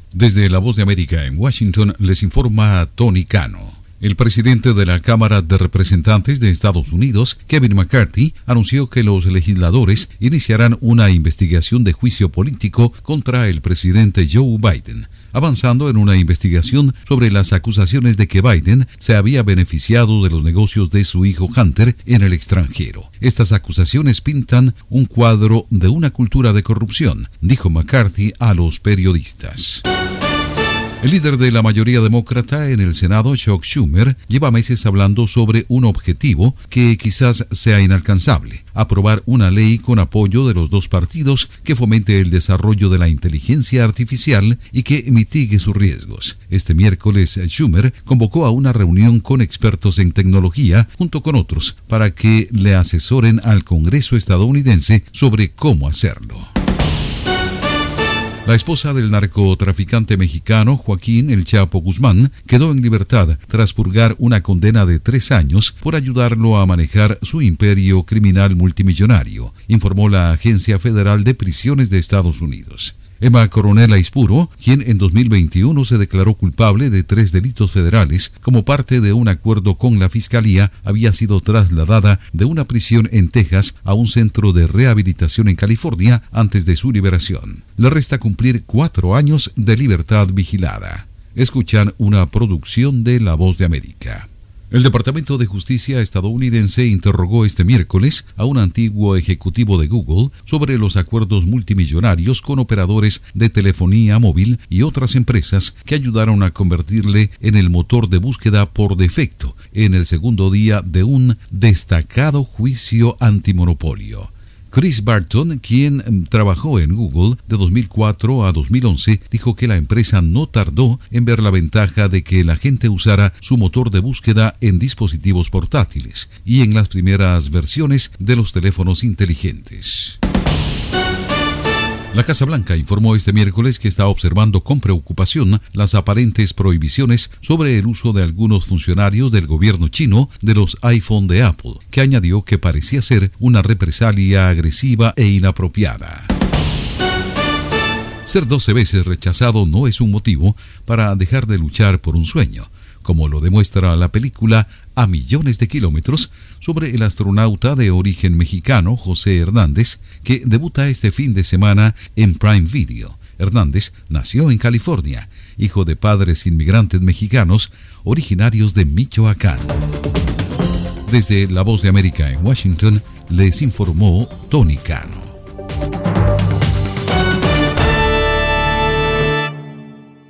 Desde La Voz de América en Washington les informa Tony Cano. El presidente de la Cámara de Representantes de Estados Unidos, Kevin McCarthy, anunció que los legisladores iniciarán una investigación de juicio político contra el presidente Joe Biden, avanzando en una investigación sobre las acusaciones de que Biden se había beneficiado de los negocios de su hijo Hunter en el extranjero. Estas acusaciones pintan un cuadro de una cultura de corrupción, dijo McCarthy a los periodistas. El líder de la mayoría demócrata en el Senado, Chuck Schumer, lleva meses hablando sobre un objetivo que quizás sea inalcanzable: aprobar una ley con apoyo de los dos partidos que fomente el desarrollo de la inteligencia artificial y que mitigue sus riesgos. Este miércoles, Schumer convocó a una reunión con expertos en tecnología, junto con otros, para que le asesoren al Congreso estadounidense sobre cómo hacerlo. La esposa del narcotraficante mexicano Joaquín El Chapo Guzmán quedó en libertad tras purgar una condena de 3 años por ayudarlo a manejar su imperio criminal multimillonario, informó la Agencia Federal de Prisiones de Estados Unidos. Emma Coronel Aispuro, quien en 2021 se declaró culpable de 3 delitos federales como parte de un acuerdo con la Fiscalía, había sido trasladada de una prisión en Texas a un centro de rehabilitación en California antes de su liberación. Le resta cumplir 4 años de libertad vigilada. Escuchan una producción de La Voz de América. El Departamento de Justicia estadounidense interrogó este miércoles a un antiguo ejecutivo de Google sobre los acuerdos multimillonarios con operadores de telefonía móvil y otras empresas que ayudaron a convertirle en el motor de búsqueda por defecto en el segundo día de un destacado juicio antimonopolio. Chris Barton, quien trabajó en Google de 2004 a 2011, dijo que la empresa no tardó en ver la ventaja de que la gente usara su motor de búsqueda en dispositivos portátiles y en las primeras versiones de los teléfonos inteligentes. La Casa Blanca informó este miércoles que está observando con preocupación las aparentes prohibiciones sobre el uso de algunos funcionarios del gobierno chino de los iPhone de Apple, que añadió que parecía ser una represalia agresiva e inapropiada. Ser 12 veces rechazado no es un motivo para dejar de luchar por un sueño, como lo demuestra la película A Millones de Kilómetros sobre el astronauta de origen mexicano José Hernández, que debuta este fin de semana en Prime Video. Hernández nació en California, hijo de padres inmigrantes mexicanos originarios de Michoacán. Desde La Voz de América en Washington, les informó Tony Cano.